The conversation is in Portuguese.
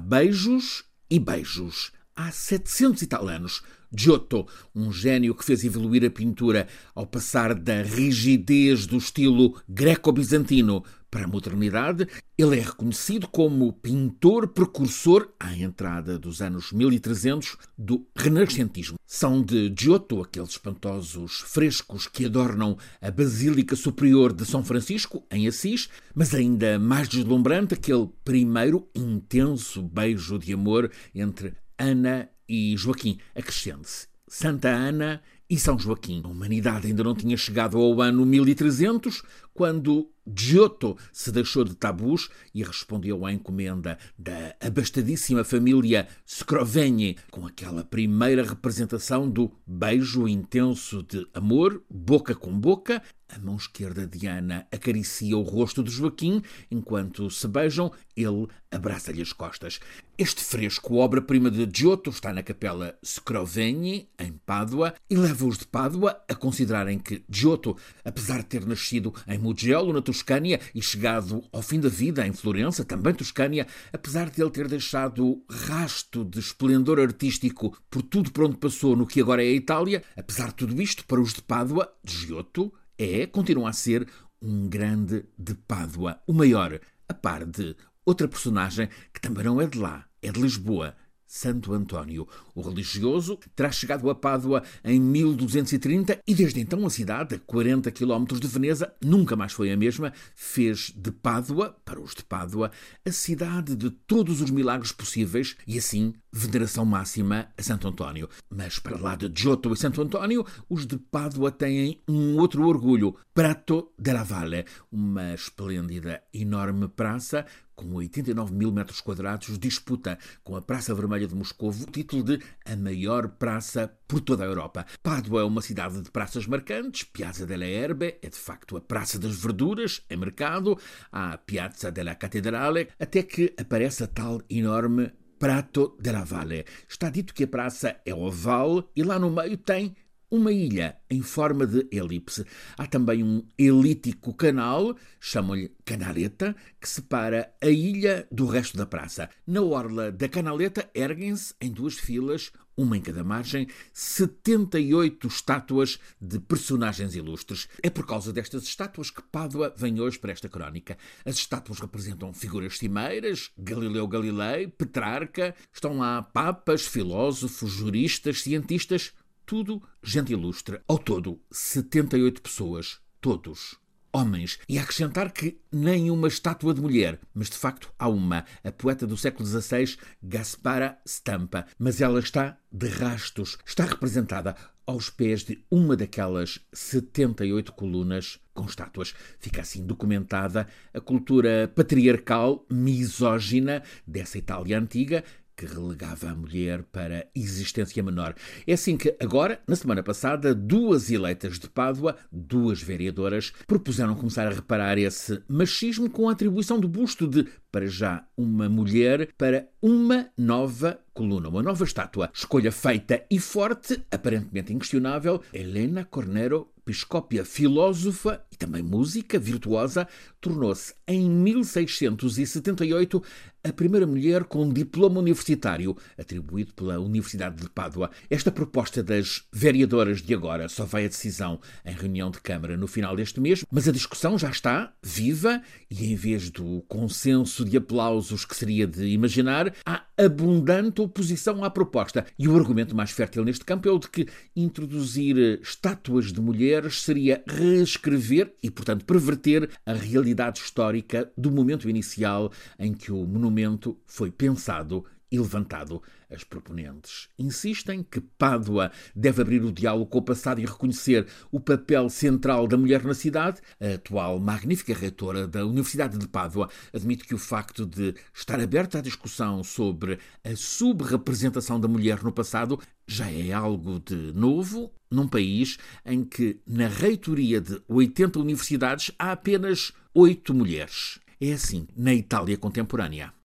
beijos e beijos. Há 700 e tal anos, Giotto, um gênio que fez evoluir a pintura ao passar da rigidez do estilo greco-bizantino para a modernidade, ele é reconhecido como pintor precursor à entrada dos anos 1300 do renascentismo. São de Giotto aqueles espantosos frescos que adornam a Basílica Superior de São Francisco, em Assis, mas ainda mais deslumbrante aquele primeiro intenso beijo de amor entre Ana e Joaquim. Acrescente-se Santa Ana e São Joaquim. A humanidade ainda não tinha chegado ao ano 1300, quando Giotto se deixou de tabus e respondeu à encomenda da abastadíssima família Scrovegni com aquela primeira representação do beijo intenso de amor, boca com boca. A mão esquerda de Ana acaricia o rosto de Joaquim, enquanto se beijam, ele abraça-lhe as costas. Este fresco, obra-prima de Giotto, está na capela Scrovegni, em Pádua, e leva-os de Pádua a considerarem que Giotto, apesar de ter nascido em Mugello, na Toscânia, e chegado ao fim da vida em Florença, também Toscânia, apesar de ele ter deixado rasto de esplendor artístico por tudo por onde passou no que agora é a Itália, apesar de tudo isto, para os de Pádua, Giotto continua a ser um grande de Pádua, o maior, a par de outra personagem que também não é de lá, é de Lisboa, Santo António. O religioso terá chegado a Pádua em 1230 e desde então a cidade, a 40 km de Veneza, nunca mais foi a mesma. Fez de Pádua, para os de Pádua, a cidade de todos os milagres possíveis e assim veneração máxima a Santo António. Mas para lá de Giotto e Santo António, os de Pádua têm um outro orgulho, Prato della Valle, uma esplêndida, enorme praça com 89 mil metros quadrados, disputa com a Praça Vermelha de Moscovo o título de a maior praça por toda a Europa. Pádua é uma cidade de praças marcantes. Piazza delle Erbe é de facto a Praça das Verduras, é mercado. Há a Piazza della Cattedrale, até que aparece a tal enorme Prato della Valle. Está dito que a praça é oval e lá no meio tem uma ilha em forma de elipse. Há também um elíptico canal, chamam-lhe Canaleta, que separa a ilha do resto da praça. Na orla da Canaleta erguem-se, em duas filas, uma em cada margem, 78 estátuas de personagens ilustres. É por causa destas estátuas que Pádua vem hoje para esta crónica. As estátuas representam figuras cimeiras, Galileu Galilei, Petrarca, estão lá papas, filósofos, juristas, cientistas, tudo gente ilustre. Ao todo, 78 pessoas, todos homens. E a acrescentar que nem uma estátua de mulher, mas de facto há uma, a poeta do século XVI, Gaspara Stampa, mas ela está de rastos, está representada aos pés de uma daquelas 78 colunas com estátuas. Fica assim documentada a cultura patriarcal, misógina dessa Itália antiga, que relegava a mulher para existência menor. É assim que agora, na semana passada, duas eleitas de Pádua, duas vereadoras, propuseram começar a reparar esse machismo com a atribuição do busto de, para já, uma mulher para uma nova coluna, uma nova estátua. Escolha feita e forte, aparentemente inquestionável, Helena Cornero Piscópia, filósofa e também música virtuosa, tornou-se em 1678 a primeira mulher com diploma universitário, atribuído pela Universidade de Pádua. Esta proposta das vereadoras de agora só vai à decisão em reunião de Câmara no final deste mês, mas a discussão já está viva e, em vez do consenso de aplausos que seria de imaginar, há abundante oposição à proposta. E o argumento mais fértil neste campo é o de que introduzir estátuas de mulheres seria reescrever e, portanto, perverter a realidade histórica do momento inicial em que o monumento foi pensado e levantado. As proponentes insistem que Pádua deve abrir o diálogo com o passado e reconhecer o papel central da mulher na cidade. A atual magnífica reitora da Universidade de Pádua admite que o facto de estar aberta à discussão sobre a subrepresentação da mulher no passado já é algo de novo num país em que, na reitoria de 80 universidades, há apenas 8 mulheres. É assim na Itália contemporânea.